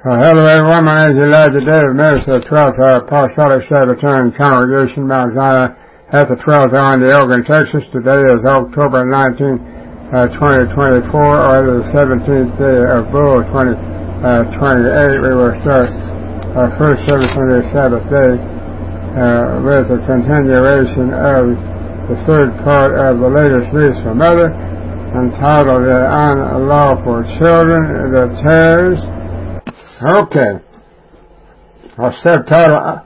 Hello everyone, my name is Elijah David, minister of the 12th Hour Apostolic Sabbatarian Congregation, Mount Zion, at the 12th hour in Elgin, Texas. Today is October 19, 2024, or the 17th day of Bull 2028. We will start our first service on this Sabbath day with a continuation of the third part of the latest lease from Mother, entitled The Unlawful Children, the Tares. Okay. Our subtitle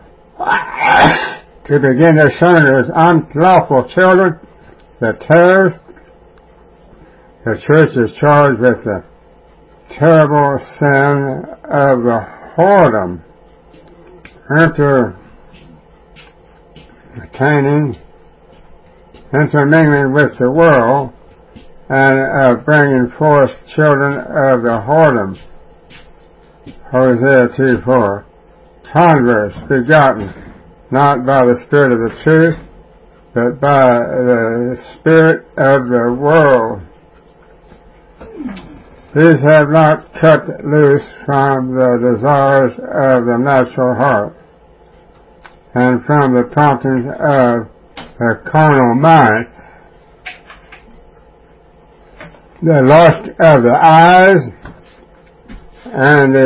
to begin this sermon is Unlawful Children, the Tares. The church is charged with the terrible sin of the whoredom, intermingling with the world, and bringing forth children of the whoredom. Hosea 2:4. Converts begotten not by the spirit of the truth, but by the spirit of the world. These have not cut loose from the desires of the natural heart, and from the promptings of the carnal mind, the lust of the eyes, and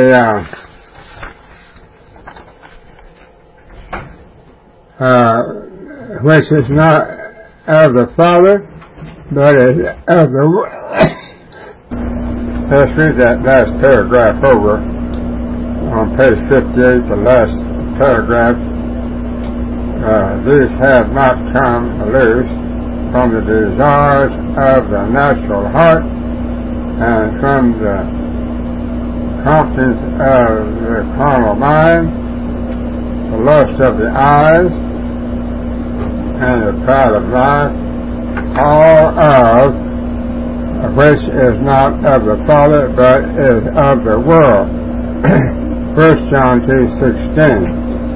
which is not of the Father, but is of the world. Let's read that last paragraph over on page 58, the last paragraph. These have not come loose from the desires of the natural heart, and from the promptings of the carnal mind, the lust of the eyes, and the pride of life, all of which is not of the Father, but is of the world. 1 John 2:16.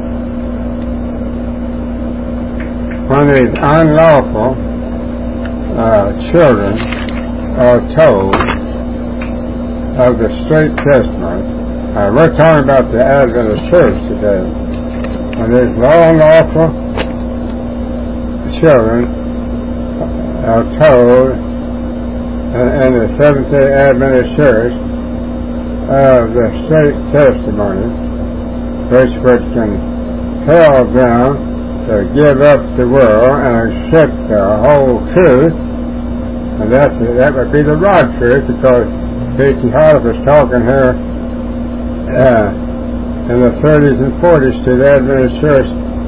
When these unlawful children are told of the straight testimony, we're talking about the Adventist church today. When these lawful children are told in the Seventh-day Adventist church of the straight testimony, which would compel them to give up the world and accept the whole truth, and that would be the right truth, because B.T. Hart was talking here in the 30s and 40s to the Adventist church.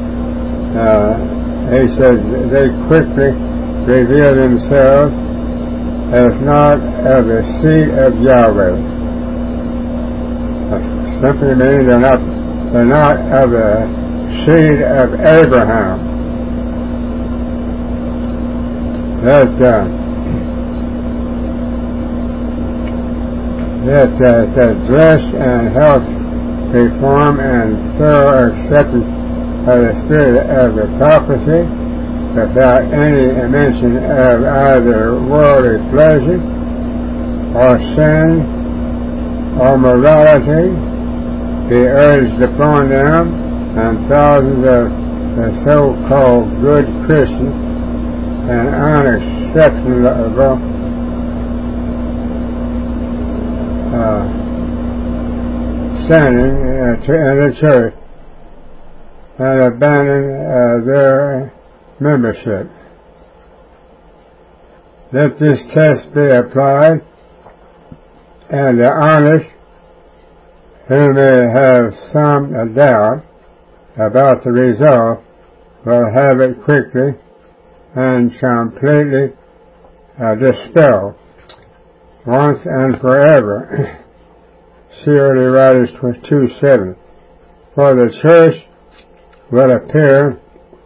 He said they quickly reveal themselves as not of the seed of Yahweh. That simply means they're not of the seed of Abraham. That dress and health reform and thorough acceptance of the spirit of the prophecy, without any mention of either worldly pleasure, or sin, or morality, be urged upon them, and thousands of the so-called good Christians and unacceptable standing in the church, and abandon their membership. Let this test be applied, and the honest who may have some doubt about the result will have it quickly and completely dispelled once and forever. See Early Writers 2:7. For the church will appear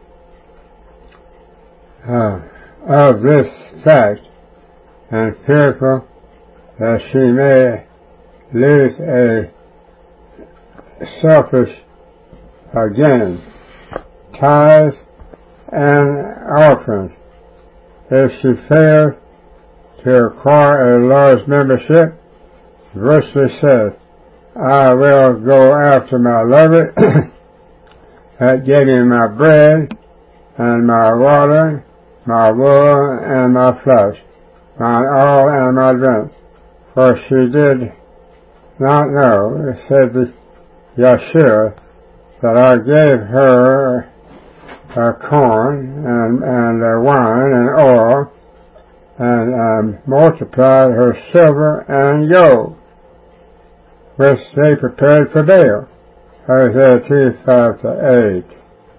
of this fact, and fearful that she may lose a selfish gain, tithes and offerings, if she fails to acquire a large membership, virtually says, I will go after my lover that gave me my bread and my water, my wool and my flesh, my oil and my drink. For she did not know, said Yeshua, that I gave her corn and wine and oil, and multiplied her silver and gold, which they prepared for Baal. Hosea 2:5-8.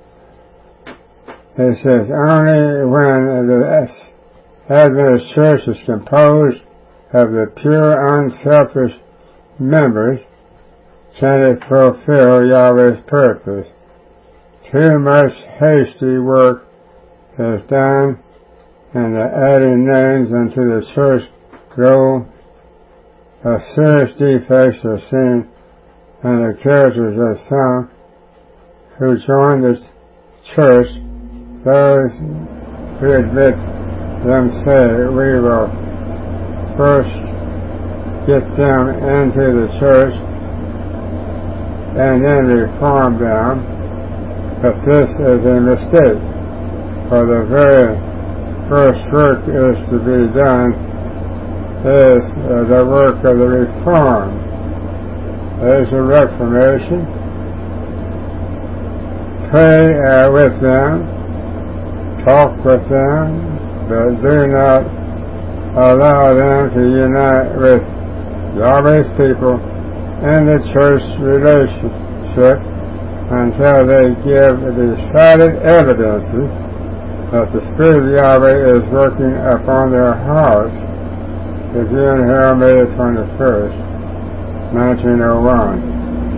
It says, only when the Adventist Church is composed of the pure, unselfish members can it fulfill Yahweh's purpose. Too much hasty work is done, and the adding names into the church roll. Serious defects are seen in the characters of some who join the church. Those who admit them say, we will first get them into the church and then reform them, but this is a mistake, for the very first work is to be done is the work of the reform. There's a reformation. Pray with them, talk with them, but do not allow them to unite with Yahweh's people in the church relationship until they give decided evidences that the Spirit of Yahweh is working upon their hearts. If you and here May the 21st, 1901.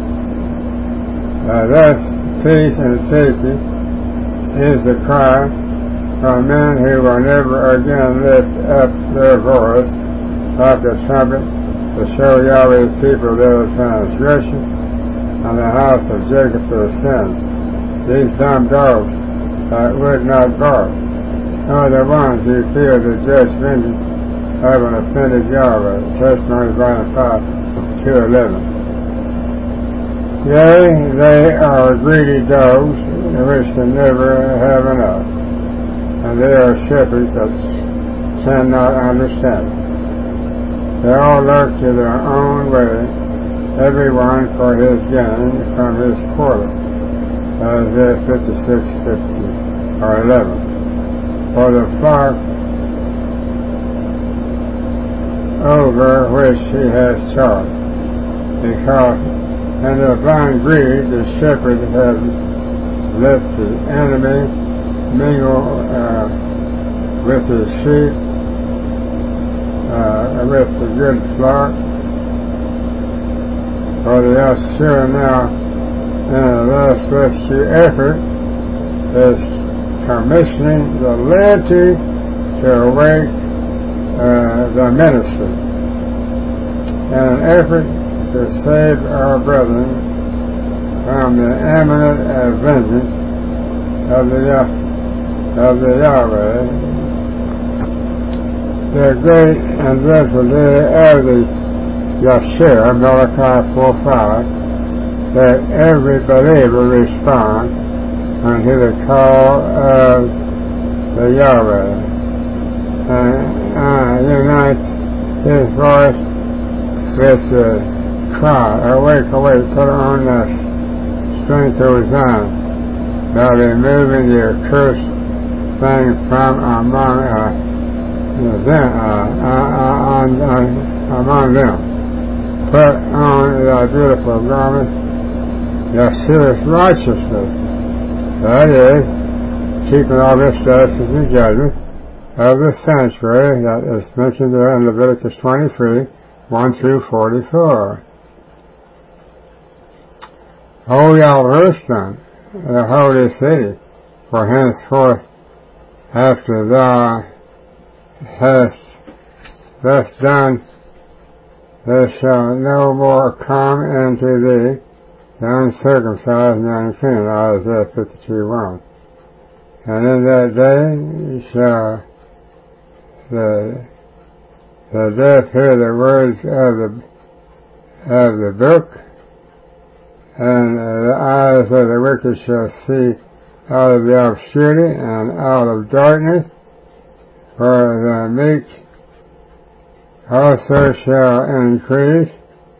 Thus, peace and safety is the cry from men who will never again lift up their voice like a trumpet to show Yahweh's people their transgression and the house of Jacob their sin. These dumb dogs that would not bark are the ones who feel the just vengeance of an offended Yahweh. Testimony Volume 5, 2:11. Yea, they are greedy dogs which can never have enough, and they are shepherds that cannot understand it. They all look to their own way, every one for his gain from his quarter. Isaiah 56:50 or 11. For the flock over which he has charge, because in their blind greed the shepherd has let the enemy mingle with his sheep, with the good flock. For the Yeshua now, in the last rescue effort, is commissioning the laity to awake the ministry, in an effort to save our brethren from the imminent vengeance of the Yahweh, the great and dreadful day of the Yeshua, Malachi 4:5, that every believer respond unto the call of the Yahweh and unite his voice with the cry, awake, awake, put on the strength of Zion, by removing the accursed thing from among them. Put on thy beautiful garments, Yeshua's righteousness, that is, keeping all the statutes and judgments of the sanctuary that is mentioned there in Leviticus 23, 1-44. O Jerusalem, the holy city, for henceforth, after thou hast thus done, there shall no more come into thee the uncircumcised and unclean, Isaiah 52:1. And in that day shall the deaf hear the words of the book, and the eyes of the wicked shall see out of the obscurity and out of darkness, for the meek also shall increase.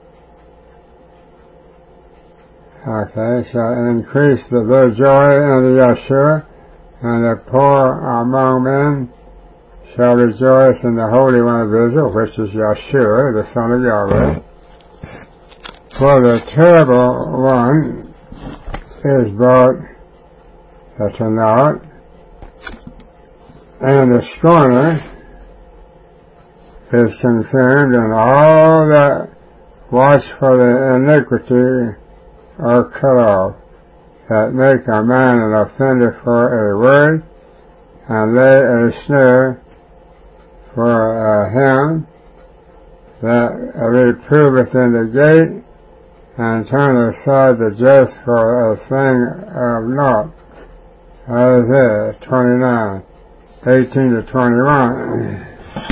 Shall increase their joy in the Yeshua, and the poor among men shall rejoice in the Holy One of Israel, which is Yeshua, the Son of Yahweh. For the terrible one is brought to naught, and the scorner is consumed, and all that watch for the iniquity are cut off, that make a man an offender for a word, and lay a snare for him that reproveth in the gate, and turn aside the just for a thing of naught. Isaiah 29:18-21.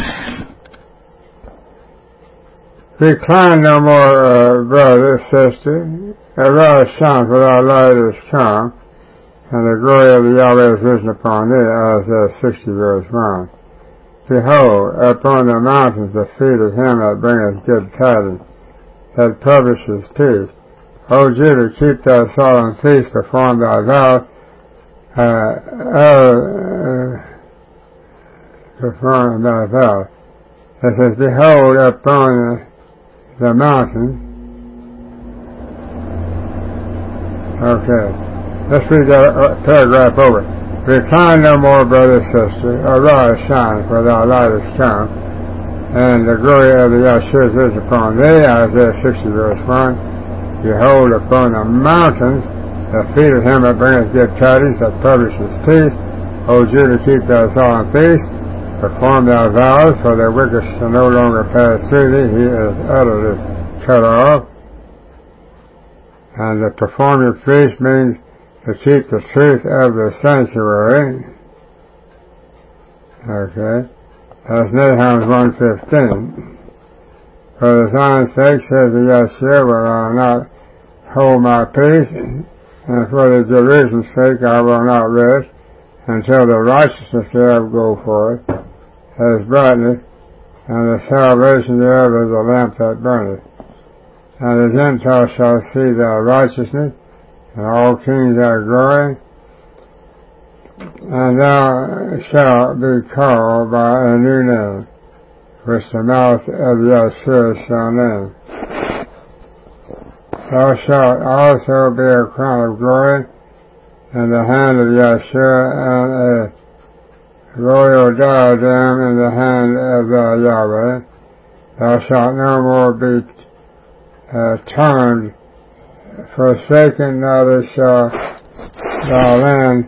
Recline no more, brother, sister. Arise, shine, for thy light is come, and the glory of the Yahweh is risen upon thee. Isaiah 60:1. Behold, upon the mountains the feet of him that bringeth good tidings, that publishes peace. O Judah, keep thy solemn feast, perform thy vows, perform thy vows. It says, behold, upon the mountain. Okay, let's read that paragraph over. Recline no more, brother, sister. Arise, shine, for thy light is come, and the glory of the Yahshua is upon thee. Isaiah 60:1. Behold, upon the mountains the feet of him that bringeth good tidings, that publishes peace. O Judah, keep thy solemn feast, perform thy vows, for the wicked shall no longer pass through thee. He is utterly cut off. And to perform your feast means to keep the truth of the sanctuary. Okay. That's Nahum 1:15. For the Zion's sake, says the Yeshua, will I not hold my peace, and for the Jerusalem's sake I will not rest, until the righteousness thereof go forth, as brightness, and the salvation thereof as a lamp that burneth. And the Gentiles shall see thy righteousness, and all kings thy glory, and thou shalt be called by a new name, which the mouth of Yeshua shall name. Thou shalt also be a crown of glory in the hand of Yeshua, and a royal diadem in the hand of thy Yahweh. Thou shalt no more be turned forsaken, neither shall thy land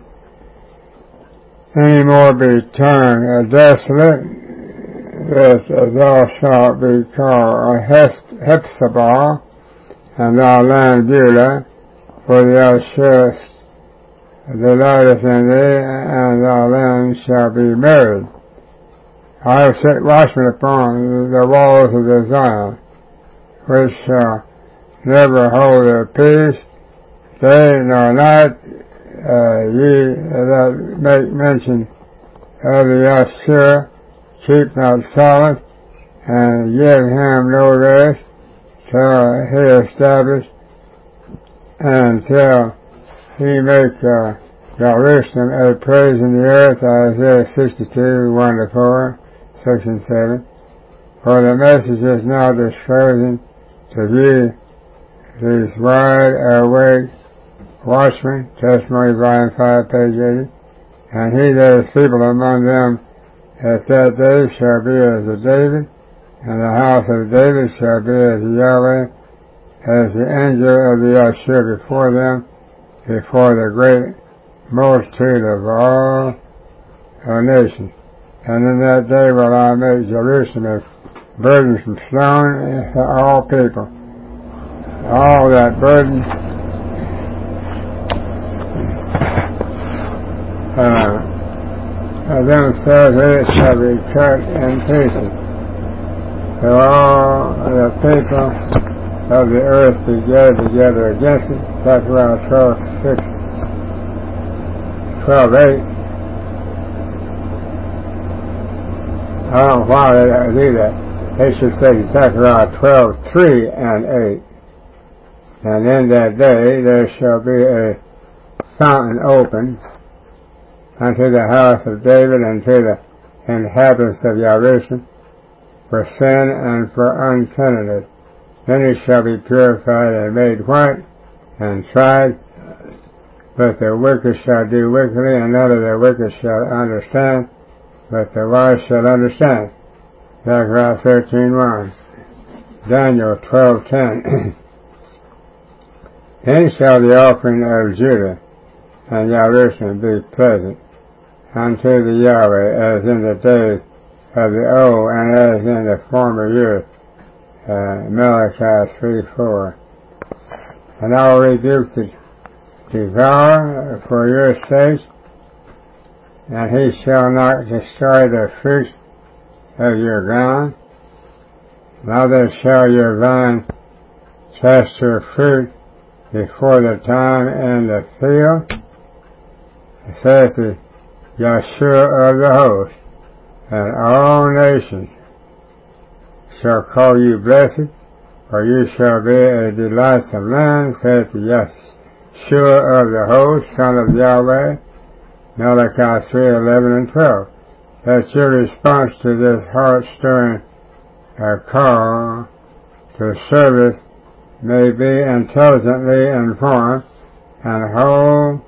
any more be turned desolate. Thou shalt be called a Hephzibah, and thy land Beulah, for the Yahshua delighteth in thee, and thy land shall be married. I have set watchmen upon the walls of the Zion, which shall never hold their peace, day nor night. Ye that make mention of the Yahshua, keep not silence, and give him no rest, till he establish, and till he make Jerusalem a praise in the earth. Isaiah 62:1-4, section 7. For the message is now disclosing to thee these wide awake watchmen, Testimony volume 5, page 80. And he that is feeble among them at that day shall be as a David, and the house of David shall be as Yahweh, as the angel of the Yahshua before them, before the great multitude of all nations. And in that day will I make Jerusalem a burden from stone to all people. All that burden of themselves, it shall be cut in pieces. So all the people of the earth be gathered together against it. Zechariah 12:6, 12:8. I don't know why they do that. They should say Zechariah 12:3 and 8. And in that day there shall be a fountain open unto the house of David and to the inhabitants of Jerusalem for sin and for uncleanness. Many shall be purified and made white and tried, but the wicked shall do wickedly, and none of the wicked shall understand, but the wise shall understand. Zechariah 13:1. Daniel 12:10. Then shall the offering of Judah and Jerusalem be pleasant unto the Yahweh, as in the days of the old and as in the former years. Malachi 3:4. And I will rebuke the devourer for your sakes, and he shall not destroy the fruit of your ground. Neither shall your vine cast her fruit before the time in the field, saith the Yahshua of the host, and all nations shall call you blessed, for you shall be a delightsome land, saith the Yahshua of the host, Son of Yahweh. Malachi 3:11 and 12. That's your response to this heart-stirring call to service may be intelligently informed and whole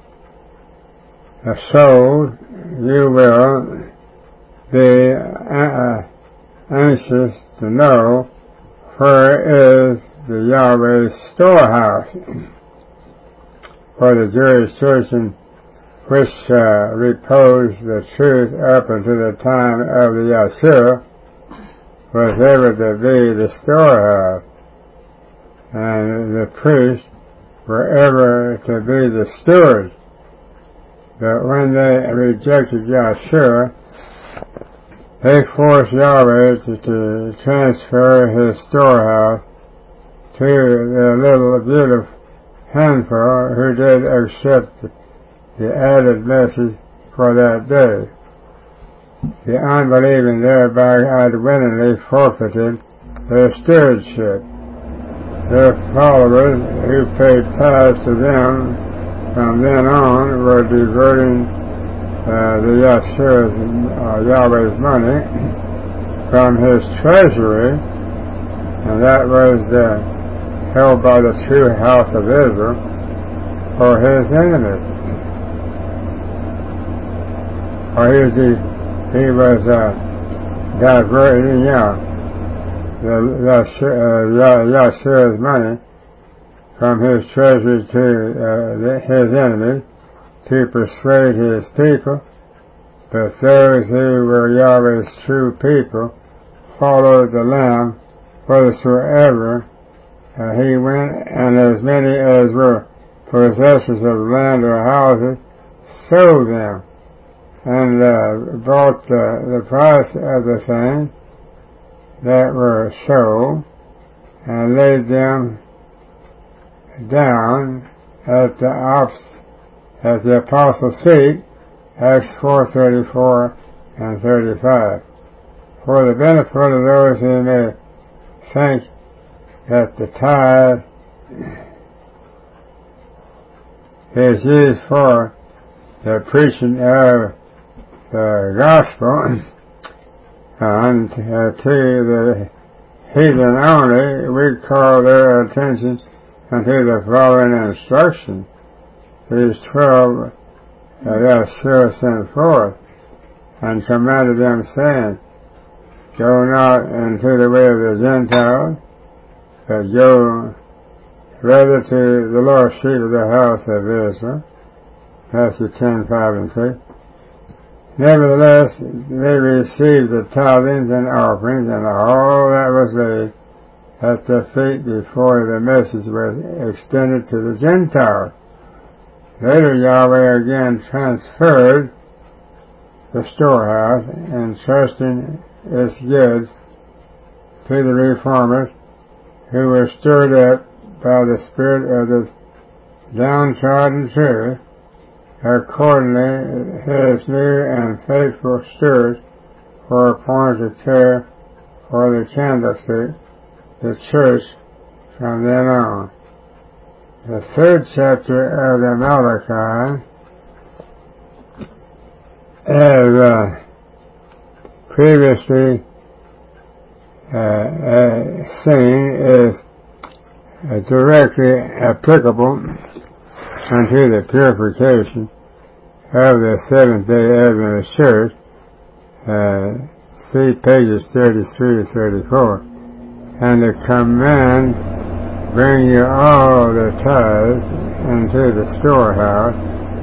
soul. You will be anxious to know where is the Yahweh's storehouse for the Jewish church in which reposed the truth up unto the time of the Yahshua was ever to be the storehouse, and the priests were ever to be the stewards. But when they rejected Yahshua, they forced Yahweh to transfer his storehouse to the little beautiful handful who did accept the added message for that day. The unbelieving thereby unwittingly forfeited their stewardship. Their followers, who paid tithes to them from then on, were diverting the Yahweh's money from his treasury, and that was held by the true house of Israel for his enemies. Or he was diverting Yahshua's money from his treasury to his enemies to persuade his people. But those who were Yahweh's true people followed the Lamb whithersoever he went, and as many as were possessors of land or houses sold them, and brought the price of the things that were sold and laid them down at the apostles' feet, Acts 4:34 and 35. For the benefit of those who may think that the tithe is used for the preaching of the gospel and to the heathen only, we call their attention unto the following instruction. These 12 Yahshua sent forth and commanded them, saying, Go not into the way of the Gentiles, but go rather to the lost sheep of the house of Israel. Matthew 10:5 and 6. Nevertheless, they received the tithings and offerings and all that was laid at their feet before the message was extended to the Gentiles. Later, Yahweh again transferred the storehouse, entrusting its goods to the reformers who were stirred up by the spirit of the downtrodden truth, accordingly his new and faithful stewards were appointed to care for the candlestick, the church, from then on. The third chapter of the Malachi, as previously seen, is directly applicable unto the purification of the Seventh-day Adventist Church. See pages 33 to 34. And the command, bring you all the tithes into the storehouse,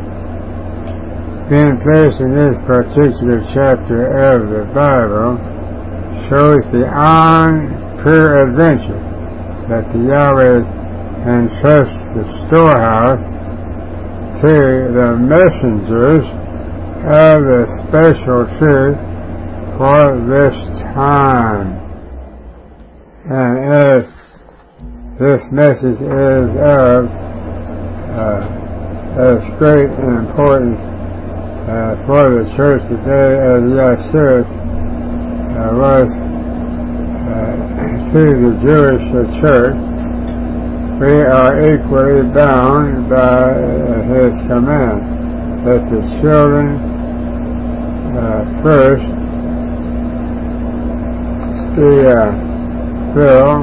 being placed in this particular chapter of the Bible, shows the peradventure that the Yahweh entrusts the storehouse to the messengers of the special truth for this time. And as this message is of as great and important for the church today as Yeshua was to the Jewish church, we are equally bound by his command that the children first be filled,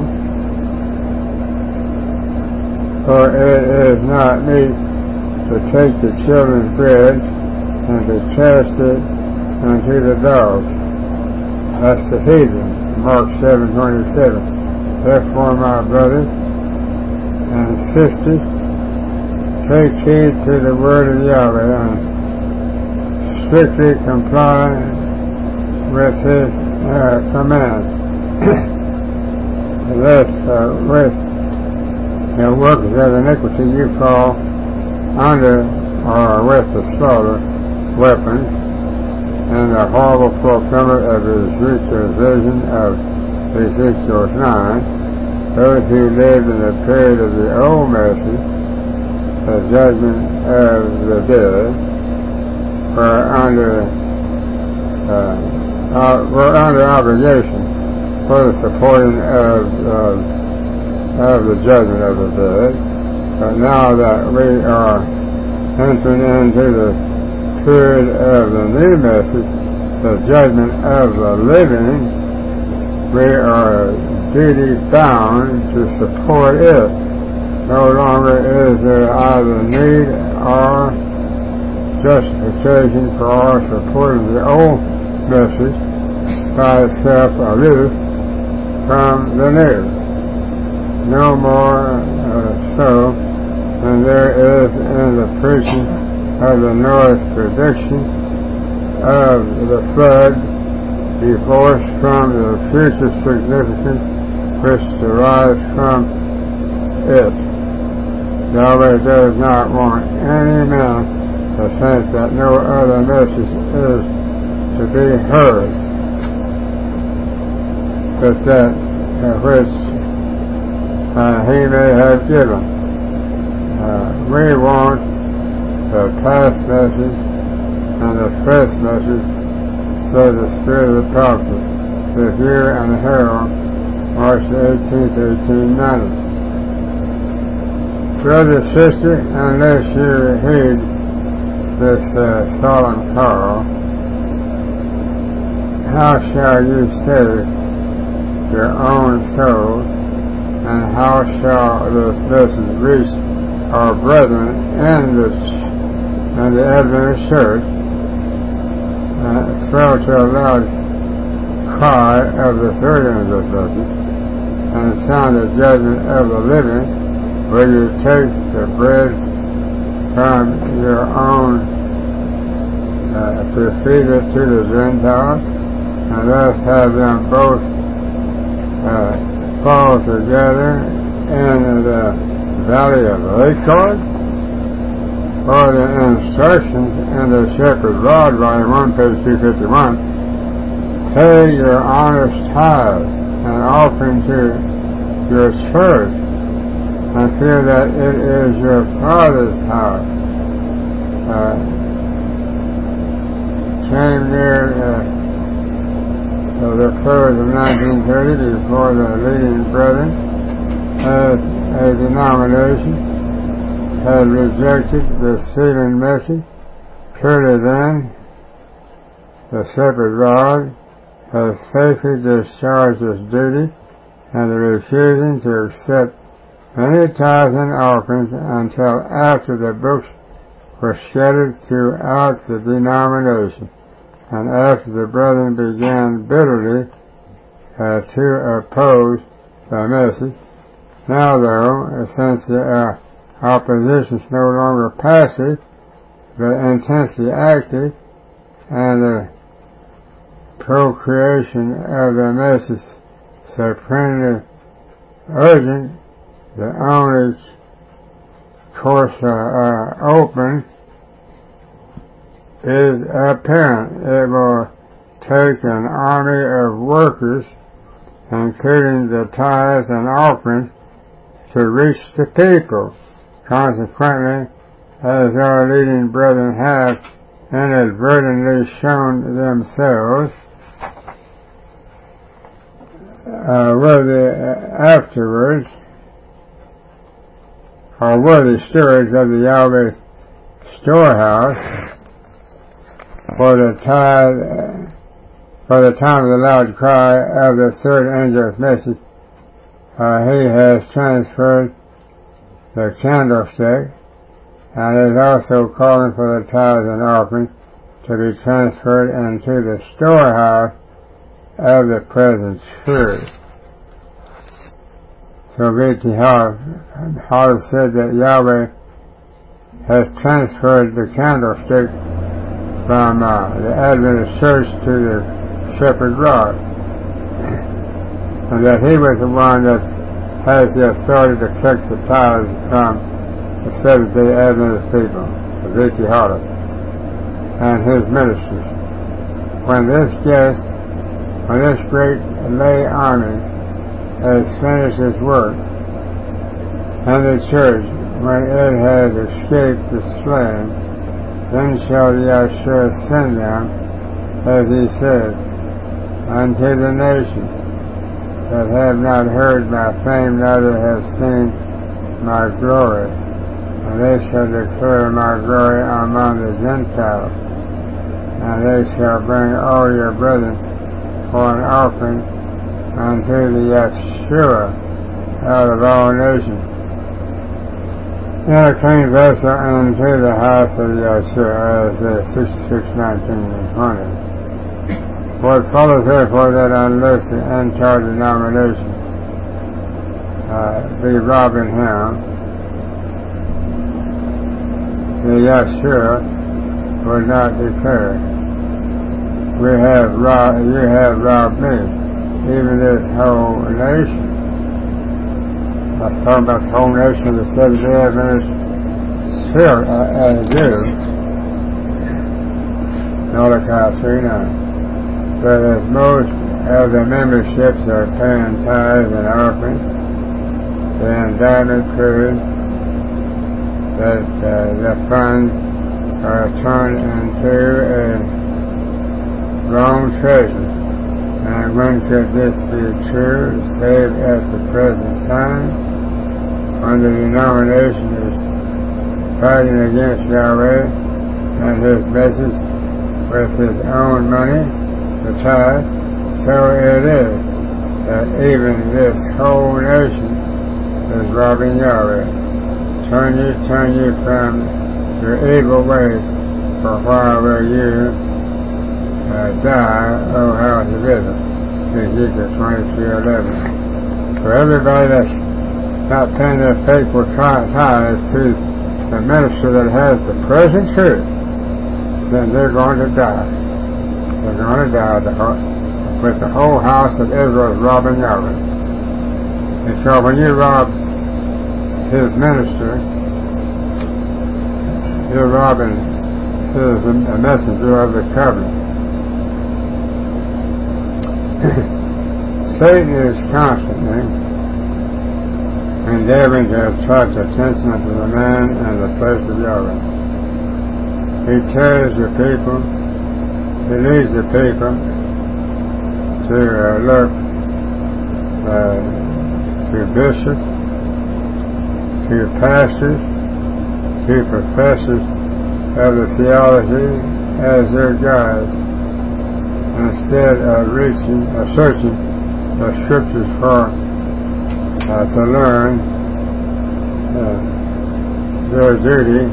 for it is not meet to take the children's bread and to cast it unto the dogs. That's the heathen, Mark 7:27. Therefore, my brothers and sisters, take heed to the word of Yahweh and strictly comply with his command. Lest with the workers of iniquity you fall under or with the slaughter weapons and the horrible fulfillment of Ezekiel's vision of Ezekiel 9, those who lived in the period of the old mercy, the judgment of the dead, were under obligation for the supporting of the judgment of the dead. But now that we are entering into the period of the new message, the judgment of the living, we are duty bound to support it. No longer is there either need or justification for our supporting the old message by itself aloof from the new. No more so than there is in the preaching of the Noah's prediction of the flood, divorced from the future significance which derives from it. Yahweh does not want any man to think that no other message is to be heard but that which he may have given. We want the past message and the fresh message, said the Spirit of the Prophet, the Review and the Herald, March 18th, 1890. Brother, sister, unless you heed this solemn call, how shall you save your own soul, and how shall this message reach our brethren in the Adventist Church? Swell to a loud cry of the third end of this message, and the sound of judgment of the living, will you take the bread from your own to feed it to the Gentiles, and thus have them both fall together in the valley of Lakard? For the instructions in the Shepherd's Rod, Volume 1, page 251, pay your honest tithe and offering to your church and feel that it is your Father's house. Came near the close of 1930 before the leading brethren as a denomination had rejected the sealing message. Truly then, the separate rod has faithfully discharged its duty and refusing to accept any tithes and offerings until after the books were scattered throughout the denomination, and after the brethren began bitterly to oppose the message. Now, though, since the opposition is no longer passive, but intensely active, and the procreation of the message supremely urgent, the only course open is apparent. It will take an army of workers, including the tithes and offerings, to reach the people. Consequently, as our leading brethren have inadvertently shown themselves afterwards, are worthy stewards of the Yahweh storehouse for the time of the loud cry of the third angel's message. He has transferred the candlestick and is also calling for the tithes and offerings to be transferred into the storehouse of the present church. So V.T. Hall said that Yahweh has transferred the candlestick from the Adventist church to the shepherd rod, and that he was the one that has the authority to collect the tithes from the Seventh-day Adventist people, the V.T. Hall, and his ministers. When this great lay army has finished its work, and the church, when it has escaped the slaying, then shall Yahshua send them, as he said, unto the nations that have not heard my fame, neither have seen my glory, and they shall declare my glory among the Gentiles, and they shall bring all your brethren for an offering unto the Yahshua out of all nations, in a clean vessel unto the house of Yahshua, as 66:19 and 20. For it follows therefore that unless the entire denomination be robbing him, the Yahshua would not declare, you have robbed me, even this whole nation. I was talking about the whole nation of the Seventh-day Adventist Jews, Malachi 3:9. But as most of the memberships are paying tithes and offerings, the indictment proves that the funds are turned into a wrong treasure. And when could this be true, save at the present time, when the denomination is fighting against Yahweh and his message with his own money, the tithe? So it is that even this whole nation is robbing Yahweh. Turn you from your evil ways, for a while will you die, O house of Israel. Ezekiel 23:11. For everybody that's not paying their faithful tithes to the minister that has the present truth, then they're going to die. They're going to die with the whole house of Israel robbing Yahweh. And so when you rob his minister, you're robbing a messenger of the covenant. Satan is constantly endeavoring to attract attention to the man and the place of Yahweh. He tells the people, he leads the people to look to bishops, to pastors, to professors of the theology as their guides, instead of searching the scriptures to learn their duty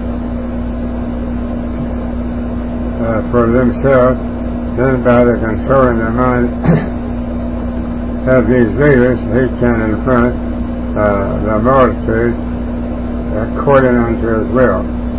for themselves. Then by the controlling the mind of these leaders, he can influence the multitude according unto his will.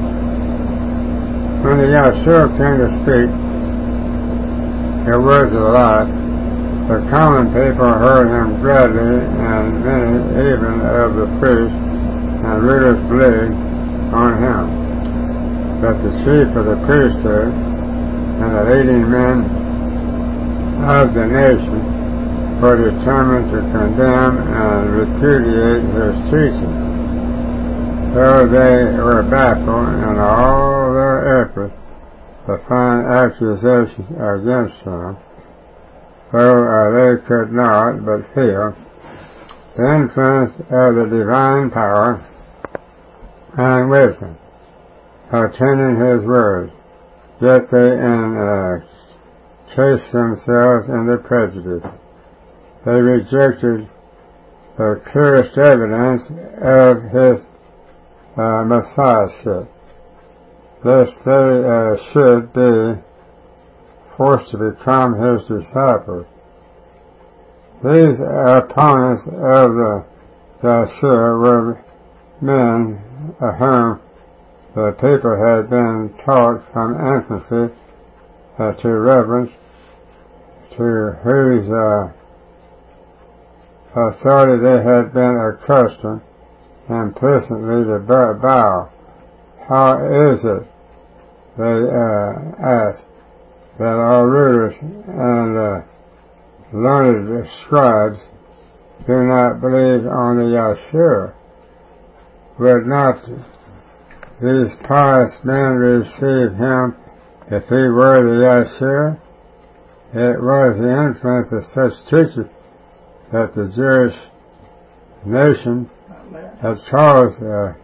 When the Yahshua came to speak the words of life, the common people heard him gladly, and many even of the priests and rulers believed on him. But the chief of the priesthood and the leading men of the nation were determined to condemn and repudiate his teaching. Though they were baffled in all their efforts to find accusations against him, though they could not but feel the influence of the divine power and wisdom attending his words, yet they encased themselves in the prejudice. They rejected the clearest evidence of his messiahship, lest they should be forced to become his disciples. These opponents of the Yahshua were men whom the people had been taught from infancy to reverence, to whose authority they had been accustomed implicitly to bow. How is it, they asked, that our rulers and learned scribes do not believe on the Yahshua? Would not these pious men receive him if he were the Yahshua? It was the influence of such teachers that the Jewish nation has caused,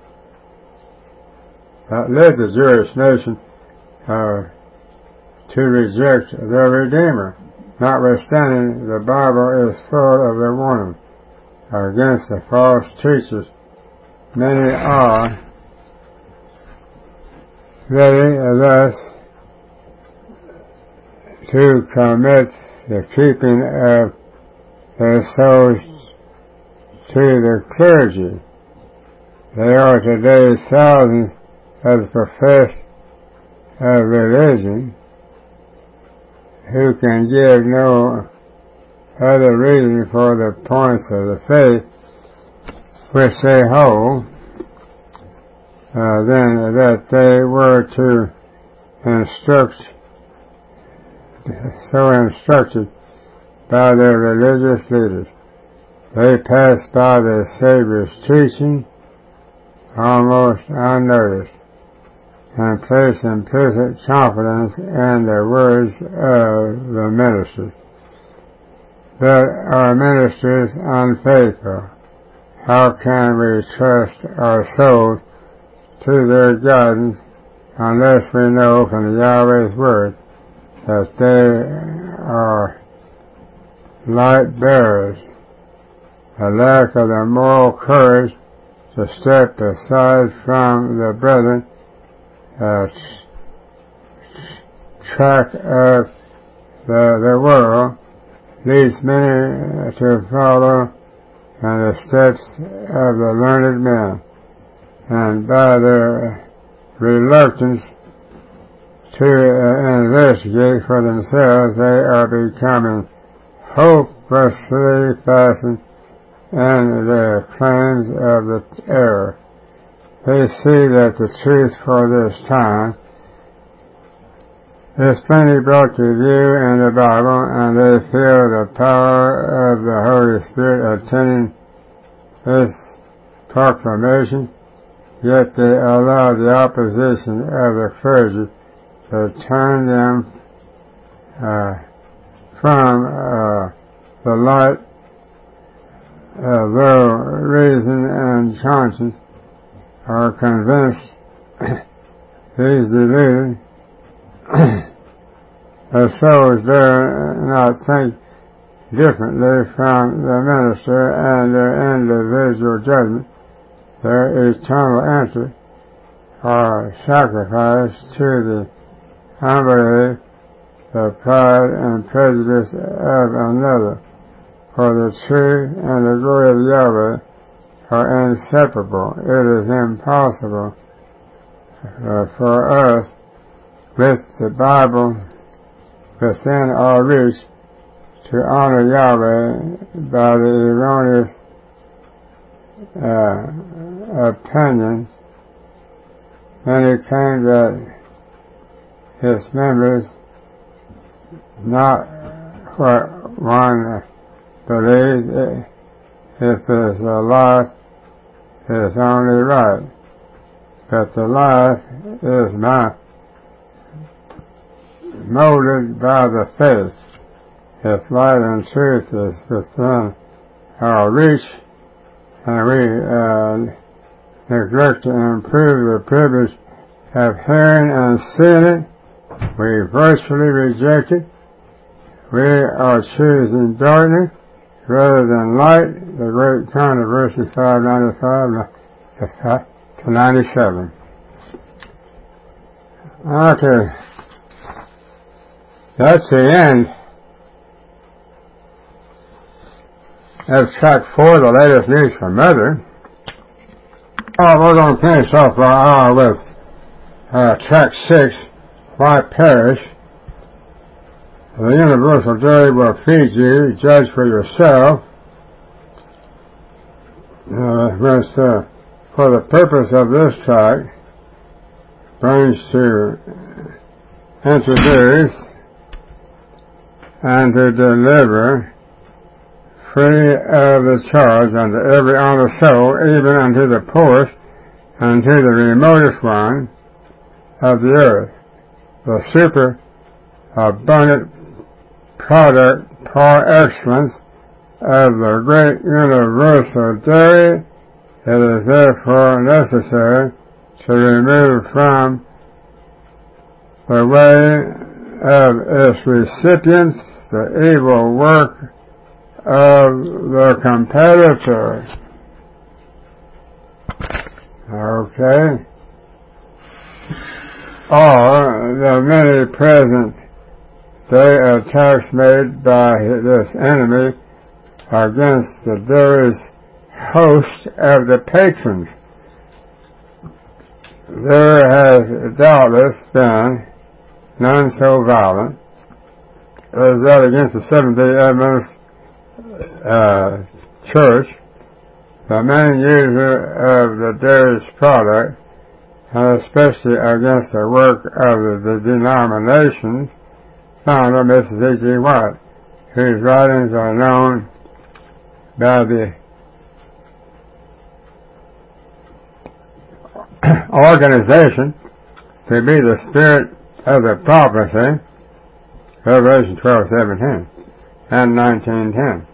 that led the Jewish nation to reject their Redeemer. Notwithstanding, the Bible is full of the warning against the false teachers. Many are ready thus to commit the keeping of their souls to the clergy. There are today thousands of professed religion who can give no other reason for the points of the faith which they hold than that they were so instructed by their religious leaders. They pass by the Savior's teaching almost unnoticed and place implicit confidence in the words of the ministers. But are ministers unfaithful? How can we trust our souls to their guidance unless we know from Yahweh's word that they are light bearers? A lack of the moral courage to step aside from the brethren track of the world leads many to follow in the steps of the learned men, and by their reluctance to investigate for themselves, they are becoming hopelessly fastened in the claims of the error. They see that the truth for this time is plainly brought to view in the Bible, and they feel the power of the Holy Spirit attending this proclamation, yet they allow the opposition of the clergy to turn them from the light of their reason and conscience are convinced these deluded the souls dare not think differently from the minister and their individual judgment, their eternal entry, or sacrifice to the unbelief, the pride and prejudice of another, for the truth and the glory of Yahweh are inseparable. It is impossible for us, with the Bible within our reach, to honor Yahweh by the erroneous opinions. Many claim that his members, not what one believes, if his life is only right, but the life is not molded by the faith. If light and truth is within our reach, and we neglect to improve the privilege of hearing and seeing it, we virtually reject it. We are choosing darkness rather than light. The great controversy, 595 to 97. Okay. That's the end of track 4, the latest news from Mother. We're going to finish off our hour with track 6, Why Perish? The universal jury will feed you, judge for yourself. For the purpose of this track, brings to introduce and to deliver free of the charge unto every honest soul, even unto the poorest and to the remotest one of the earth, the super abundant product par excellence of the great universal dairy. It is therefore necessary to remove from the way of its recipients the evil work of the competitor. Okay? Or the many present day attacks made by this enemy against the dairy's host of the patrons. There has doubtless been none so violent as that against the Seventh-day Adventist Church, the main user of the dairy's product, and especially against the work of the denomination founder, Mrs. E.G. White, whose writings are known by the organization to be the spirit of the prophecy, Revelation 12:17 and 19:10.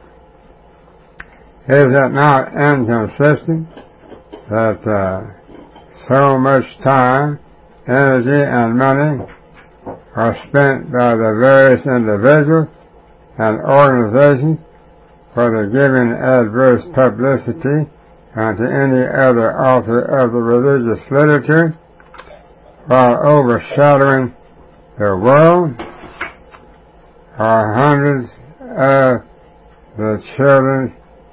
Is it not inconsistent that so much time, energy, and money are spent by the various individuals and organizations for the giving adverse publicity unto any other author of the religious literature, while overshadowing the world, are hundreds of the children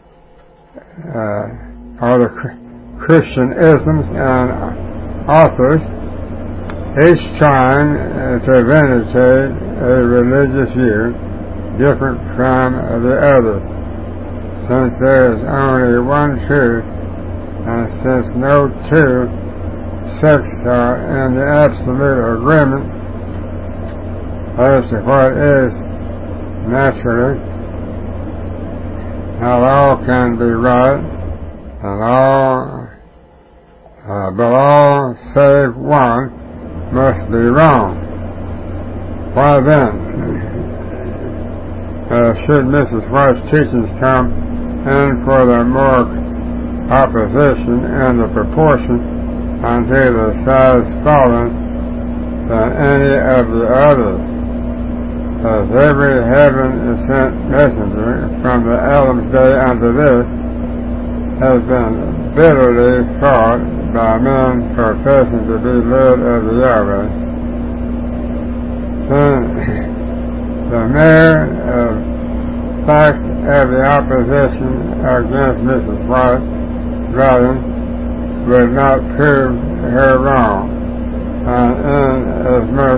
or the Christian isms and authors, each trying to vindicate a religious view different from the other, since there is only one truth, and since no two sects are in the absolute agreement as to what is naturally, not all can be right, and all but all save one must be wrong. Why then should Mrs. White's teachings come in for the more opposition and the proportion unto the size fallen than any of the others? As every heaven sent messenger from the Adam's day unto this has been bitterly fought by men professing to be led of the Yahweh, then the mere fact of the opposition against Mrs. White's writing would not prove her wrong, and inasmuch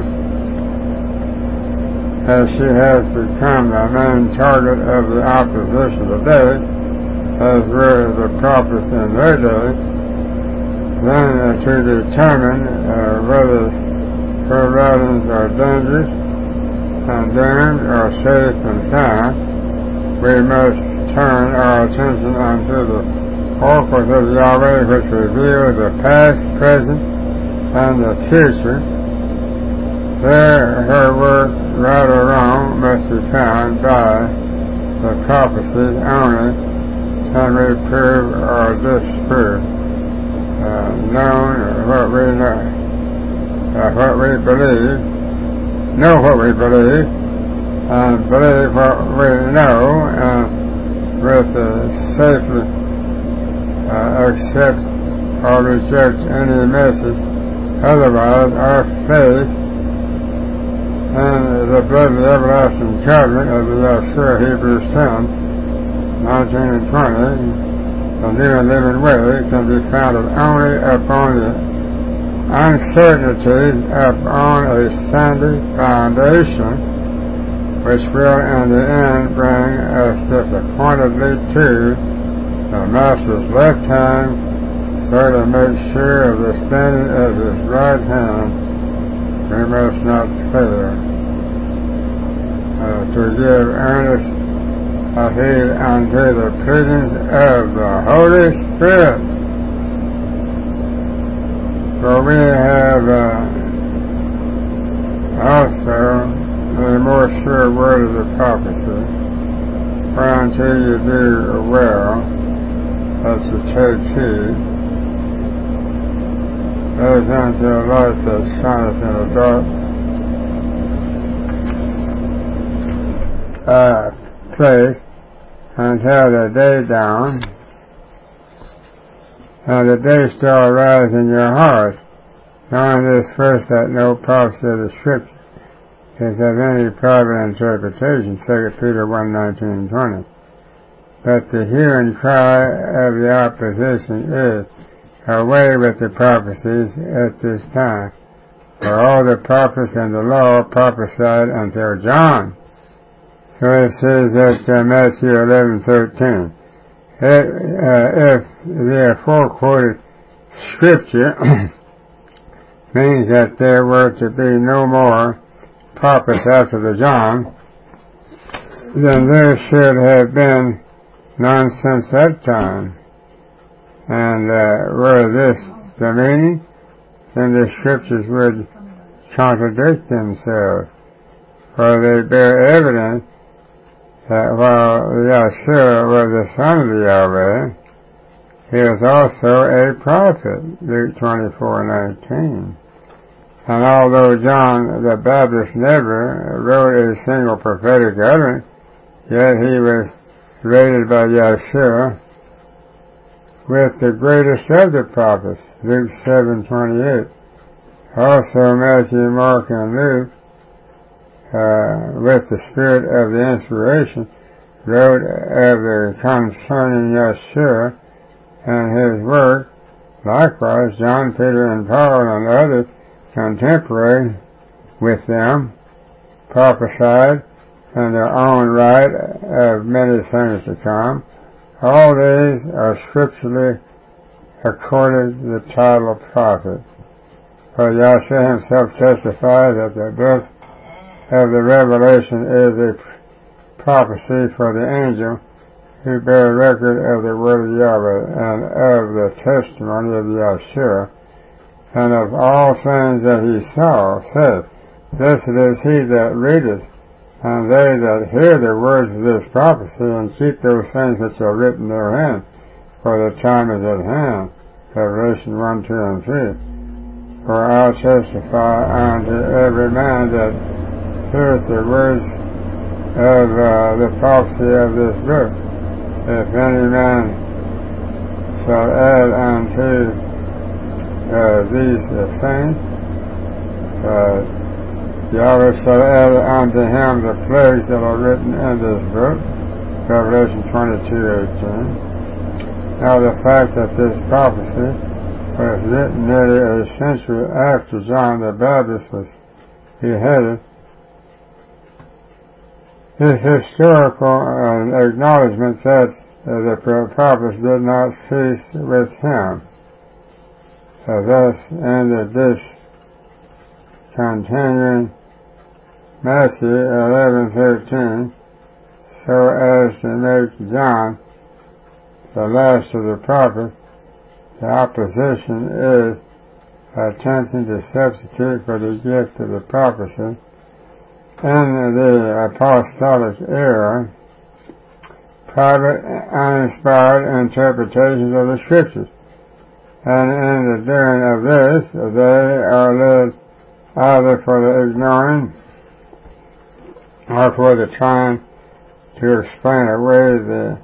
as she has become the main target of the opposition today, as were the prophets in their day, then to determine whether her writings are dangerous, condemned, or safe and sound, we must turn our attention unto the oracles of Yahweh, which reveal the past, present, and the future. There her work, right or wrong, must be found by the prophecies only can we prove or disprove, known what we know, what we believe, know what we believe, and believe what we know, and with safely accept or reject any message. Otherwise, our faith and the blood of the everlasting covenant of the Yahshua, Hebrews 10, 19 and 20, the new and living way, can be founded only upon the uncertainties upon a sandy foundation, which will in the end bring us disappointedly to the Master's left hand, so to make sure of the standing of his right hand, we must not fail to give earnest heed unto the pleadings of the Holy Spirit. For we have also the more sure word of the prophecy, whereunto you do well that you take heed, as unto a light that shineth in the dark place until the day dawn, and the day star arise in your hearts, knowing this first, that no prophecy of the Scripture is of any private interpretation, 2 Peter 1:19 and 20. But the hue and cry of the opposition is, away with the prophecies at this time, for all the prophets and the law prophesied until John. So it says at Matthew 11:13, if the aforequoted scripture means that there were to be no more prophets after the John, then there should have been none since that time. And were this the meaning, then the scriptures would contradict themselves, for they bear evidence that while Yahshua was the son of the Yahweh, he was also a prophet, Luke 24:19. And although John the Baptist never wrote a single prophetic utterance, yet he was rated by Yahshua with the greatest of the prophets, Luke 7:28. Also Matthew, Mark, and Luke, with the spirit of the inspiration, wrote of the concerning Yahshua and his work. Likewise, John, Peter, and Paul, and others contemporary with them, prophesied in their own right of many things to come. All these are scripturally accorded to the title of prophet. For Yahshua himself testifies that the book of the Revelation is a prophecy for the angel who bear record of the word of Yahweh, and of the testimony of Yahshua, and of all things that he saw, said, Blessed is he that readeth, and they that hear the words of this prophecy, and keep those things which are written therein, for the time is at hand. Revelation 1, 2, and 3. For I testify unto every man that heareth the words of the prophecy of this book. If any man shall add unto these things, Yahweh shall add unto him the plagues that are written in this book. Revelation 22:18. Now the fact that this prophecy was written nearly a century after John the Baptist was beheaded is historical acknowledgement that the prophets did not cease with him. Thus ended this continuing Matthew 11:13, so as to make John the last of the prophets. The opposition is attempting to substitute for the gift of the prophecy in the apostolic era private uninspired interpretations of the scriptures. And in the doing of this, they are led either for the ignoring or for the trying to explain away the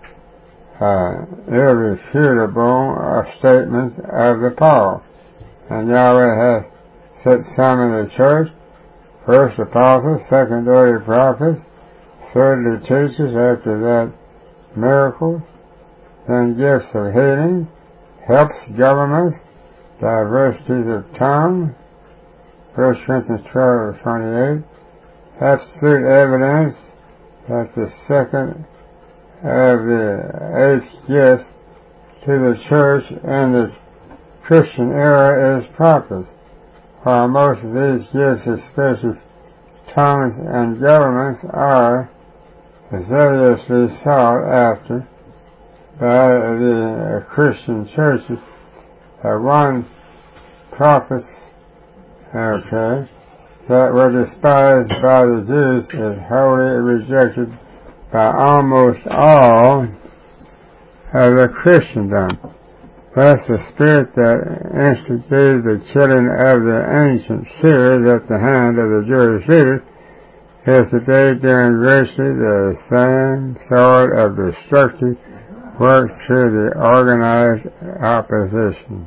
irrefutable statements of the Paul. And Yahweh has set some in the church, first apostles, secondary prophets, thirdly teachers, after that miracles, then gifts of healing, helps governments, diversities of tongues, 1 Corinthians 12:28, absolute evidence that the second of the 8 gifts to the church in the Christian era is prophets, while most of these gifts, especially tongues and governments, are zealously sought after by the Christian churches. One prophets, that were despised by the Jews is wholly rejected by almost all of the Christendom. Thus the spirit that instigated the killing of the ancient seers at the hand of the Jewish leaders is today doing graciously the same sort of destructive work through the organized opposition.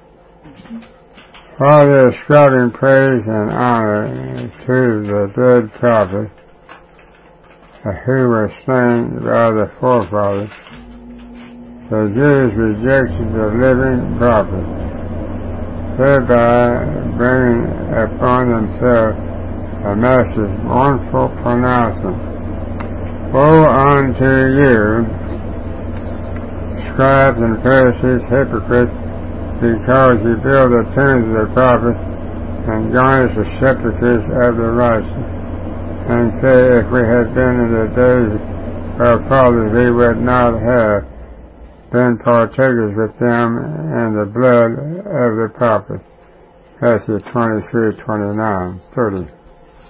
While they're ascribing praise and honor to the dead prophets who were slain by the forefathers, the Jews rejected the living prophets, thereby bringing upon themselves the Master's mournful pronouncement. Woe unto you, scribes and Pharisees, hypocrites, because you build the tombs of the prophets and garnish the sepulchres of the righteous, and say, if we had been in the days of our fathers, we would not have been partakers with them in the blood of the prophets. Matthew 23:29-30.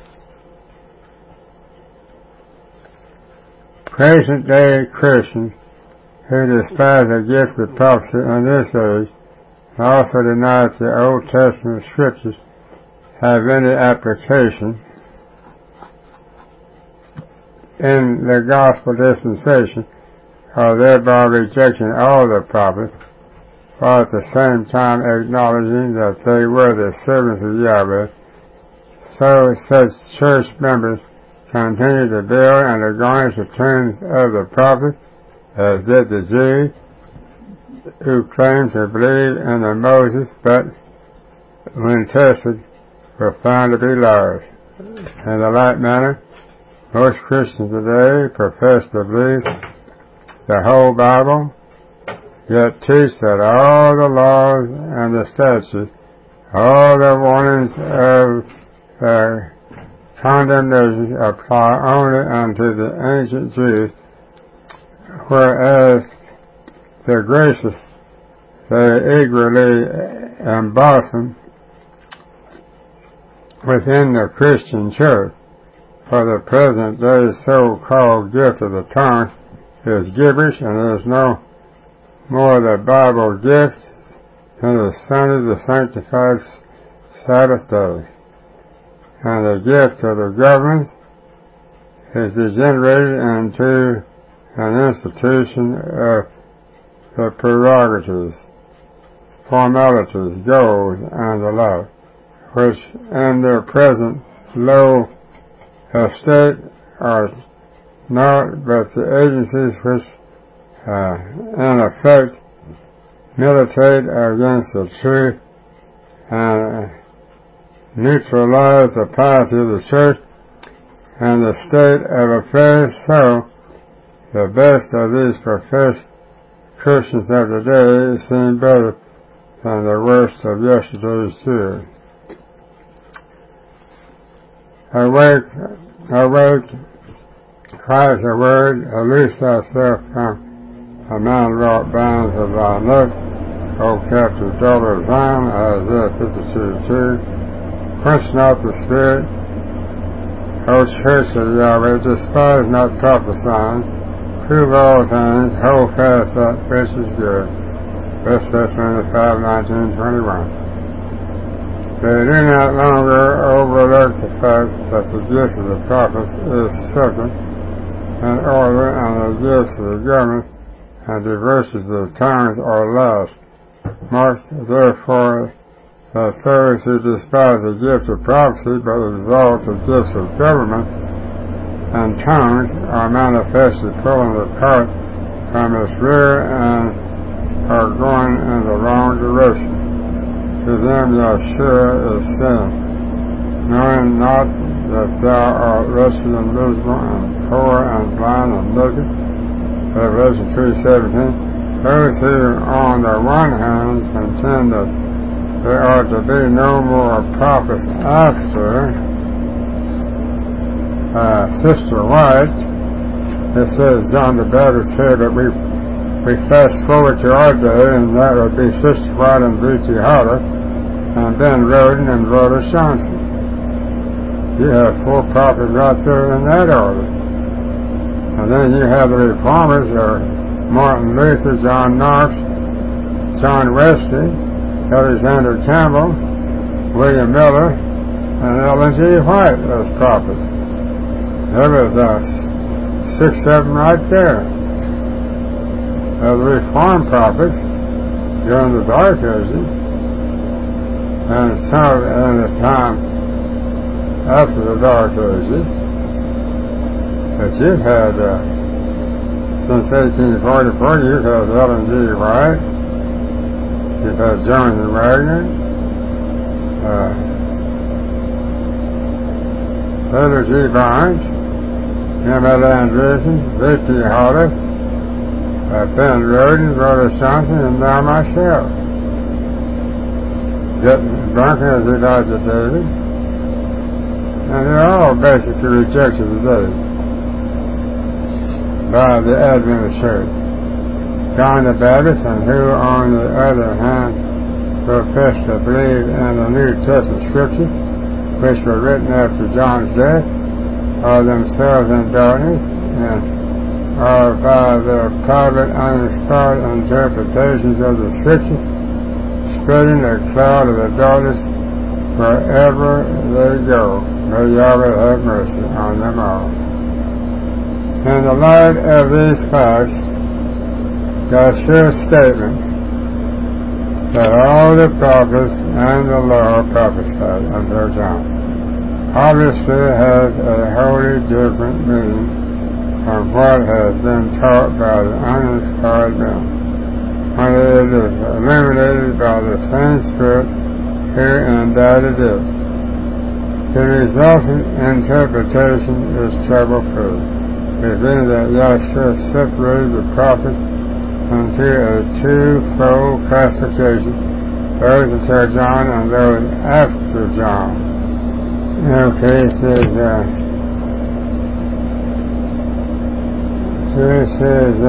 Present-day Christians who despise the gift of prophecy in this age and also deny that the Old Testament scriptures have any application in the gospel dispensation, are thereby rejecting all the prophets, while at the same time acknowledging that they were the servants of Yahweh. So such church members continue to build and to garnish the tombs of the prophets, as did the Jews who claimed to believe in the Moses, but when tested were found to be liars. In the like manner, most Christians today profess to believe the whole Bible, yet teach that all the laws and the statutes, all the warnings of condemnation apply only unto the ancient Jews whereas the gracious they eagerly embosom within the Christian church. For the present day so-called gift of the tongue is gibberish, and there is no more the Bible gift than the Sunday, the sanctified Sabbath day. And the gift of the government is degenerated into an institution of the prerogatives, formalities, goals, and the like, which in their present low estate are not but the agencies which in effect militate against the truth and neutralize the piety of the church and the state of affairs. So the best of these professed Christians of today seem better than the worst of yesterday's Jews. Awake, cries the word, loose thyself from the man-wrought bands of thy neck, O captive daughter of Zion, Isaiah 52:2. Quench not the spirit, O church of Yahweh, despise not prophesying, prove all things, hold fast that which is good. 1 Thessalonians 5:19-21. They do not longer overlook the fact that the gift of the prophets is second in order, and the gifts of the government and the virtues of the tongues are last. Mark therefore that those who despise the gift of prophecy but exalt the gifts of government and tongues are manifestly pulling the cart from its rear and are going in the wrong direction. To them Yeshua is saying, knowing not that thou art wretched and miserable and poor and blind and naked. Revelation 3:17. Those who on the one hand contend that there are to be no more prophets after Sister White, it says John the Baptist said that we fast forward to our day, and that would be Sister White and B.T. Hodder, and Ben Roden and Brother Johnson. You have 4 prophets right there in that order. And then you have the reformers, Martin Luther, John Knox, John Wesley, Alexander Campbell, William Miller, and Ellen G. White as prophets. There was 6 of them right there. The Reformed prophets during the Dark Ages, and some in the time after the Dark Ages. But you've had, since 1844, you've had Ellen G. White, you've had Jones and Wagner, Taylor G. Barnes, M.L. Anderson, V.T. Hodder, Ben Roden, Brother Johnson, and now myself. Duncan as Elijah David. And they're all basically rejected today by the Adventist Church. John the Baptist, and who on the other hand profess to believe in the New Testament scriptures, which were written after John's death, are themselves in darkness, and are by their private uninspired interpretations of the scriptures spreading a cloud of the darkness wherever they go. May Yahweh have mercy on them all. In the light of these facts, Yeshua's statement that all the prophets and the law prophesied until John obviously has a wholly different meaning from what has been taught by the uninspired men, when it is illuminated by the same Spirit who indicted it. The resultant interpretation is trouble-proof, revealing that Yeshua separated the prophets into a twofold classification, those until John and those after John. Okay, it says, This is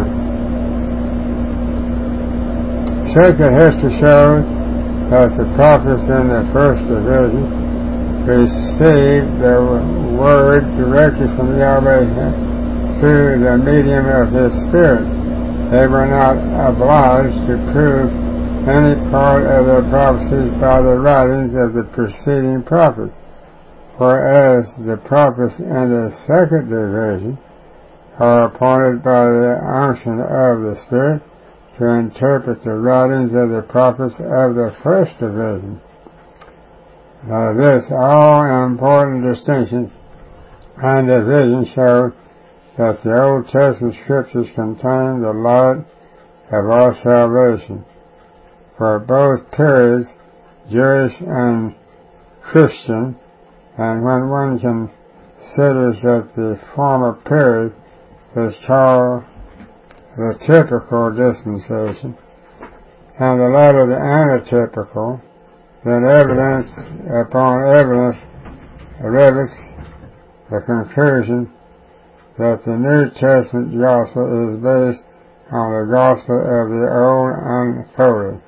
sacred history shows that the prophets in the first division received the word directly from Yahweh through the medium of His Spirit. They were not obliged to prove any part of their prophecies by the writings of the preceding prophet, whereas the prophets in the second division are appointed by the unction of the Spirit to interpret the writings of the prophets of the first division. This all-important distinction and division show that the Old Testament Scriptures contain the light of our salvation. For both periods, Jewish and Christian, and when one considers that the former period is called the typical dispensation, and the latter the antitypical, then evidence upon evidence rivets the conclusion that the New Testament gospel is based on the gospel of the Old unfolded.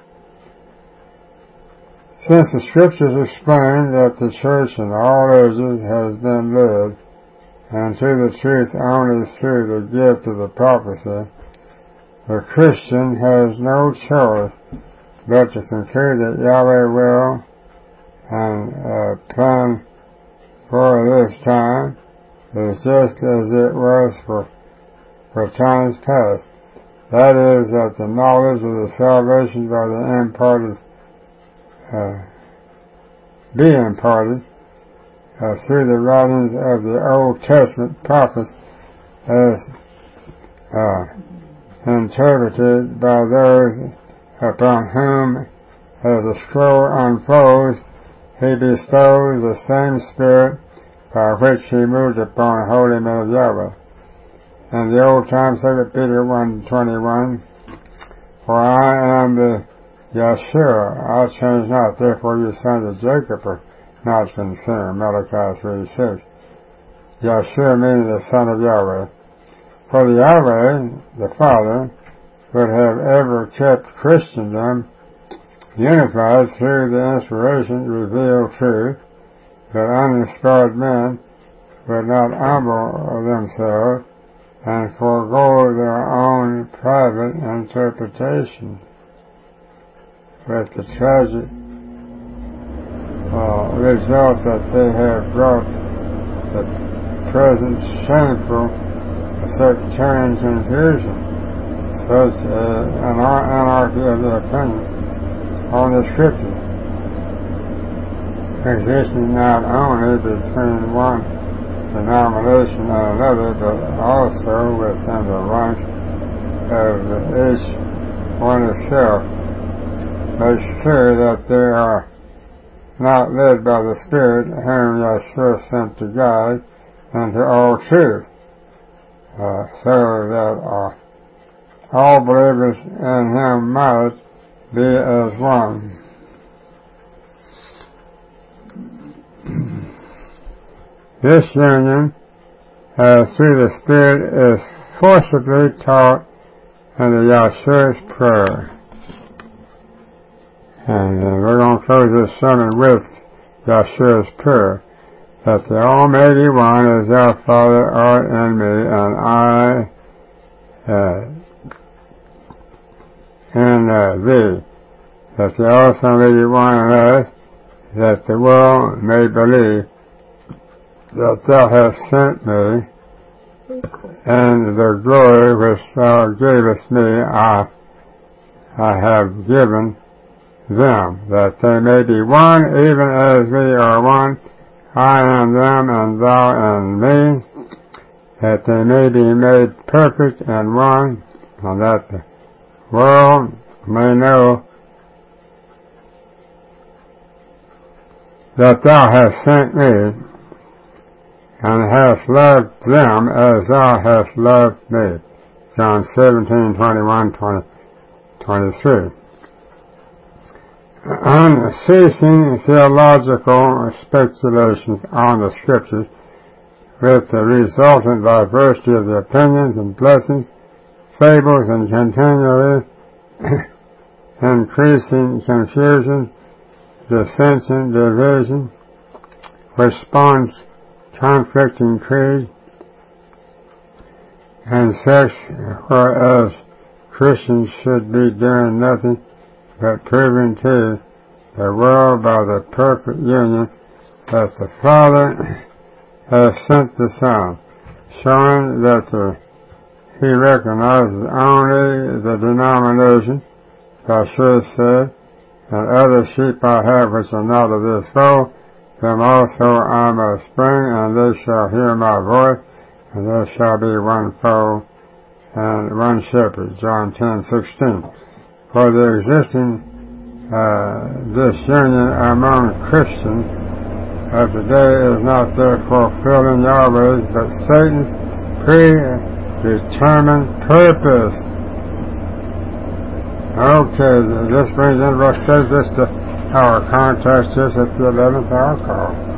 Since the Scriptures explain that the church in all ages has been led and to the truth only through the gift of the prophecy, the Christian has no choice but to conclude that Yahweh will and plan for this time is just as it was for times past. That is, that the knowledge of the salvation by the imparted through the writings of the Old Testament prophets as interpreted by those upon whom, as the scroll unfolds, He bestows the same Spirit by which He moved upon the holy men of Yahweh. In the old time, 2 Peter 1:21, for I am the Yeshua, I change not, therefore you sons of Jacob are not consumed, Malachi 3:6. Yeshua meaning the Son of Yahweh. For the Yahweh, the Father, would have ever kept Christendom unified through the inspiration revealed truth, but uninspired men would not humble themselves and forego their own private interpretation, with the tragic result that they have brought the present shameful sectarian confusion, such an anarchy of the opinion on the Scriptures, existing not only between one denomination and another, but also within the ranks of each one itself, makes clear that they are not led by the Spirit whom Yeshua sent to guide into all truth, so that all believers in Him might be as one. This union through the Spirit is forcibly taught in the Yeshua's prayer. And we're going to close this sermon with Yeshua's prayer, that the Almighty One, as Thou, Father, art in me, and I in Thee, that the Almighty One in us, that the world may believe that Thou hast sent me, and the glory which Thou gavest me I have given them, that they may be one, even as we are one, I and them, and Thou and me, that they may be made perfect in one, and that the world may know that Thou hast sent me, and hast loved them as Thou hast loved me. John 17:21-23. Unceasing theological speculations on the Scriptures with the resultant diversity of the opinions and blessings, fables, and continually increasing confusion, dissension, division, which spawns conflicting creed and sects, whereas Christians should be doing nothing but proving to the world by the perfect union that the Father has sent the Son, showing that He recognizes only the denomination, I should have said, and other sheep I have which are not of this fold, them also I must bring, and they shall hear my voice, and there shall be one fold and one shepherd. John 10:16. For the existing disunion among Christians of today is not therefore fulfilling Yahweh's, but Satan's predetermined purpose. Okay, this brings in verse 6 to our context just at the 11th hour call.